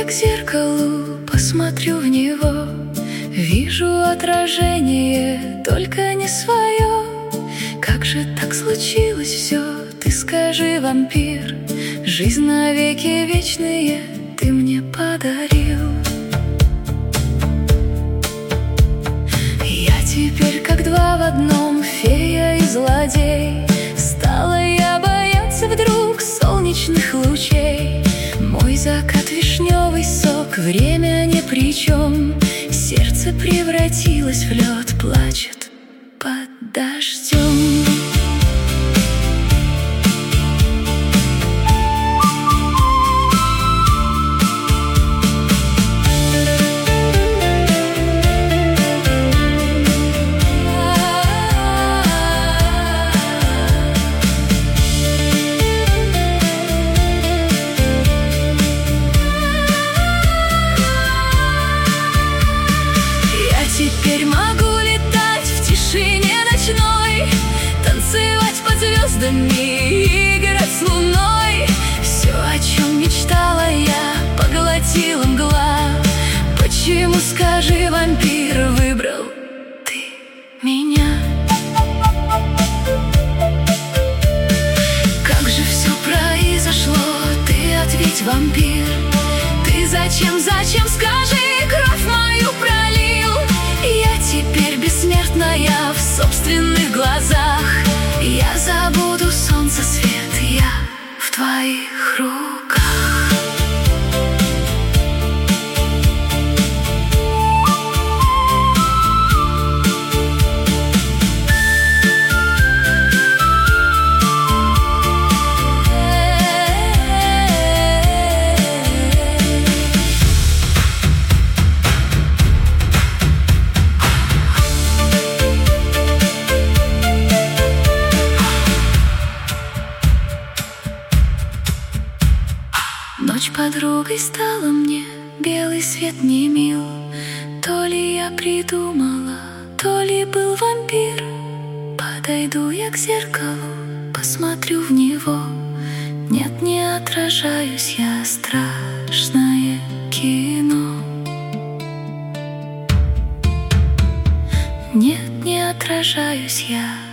я к зеркалу, посмотрю в него. Вижу отражение, только не свое. Как же так случилось все, ты скажи, вампир? Жизнь навеки вечные ты мне подарил. Я теперь как два в одном, фея и злодей. Стала я бояться вдруг солнечных лучей. Мой закат вишневый сок, время ни при чем. Сердце превратилось в лед, плачет под дождем. Теперь могу летать в тишине ночной, танцевать под звездами и играть с луной. Все, о чем мечтала я, поглотила мгла. Почему, скажи, вампир, выбрал ты меня? Как же все произошло, ты ответь, вампир. Ты зачем, скажи, кровь мою пролил? Я теперь бессмертная в собственных глазах. Я забуду солнце свет, я в твоих руках. Ночь подругой стала мне, белый свет не мил. То ли я придумала, то ли был вампир. Подойду я к зеркалу, посмотрю в него. Нет, не отражаюсь я, страшное кино. Нет, не отражаюсь я.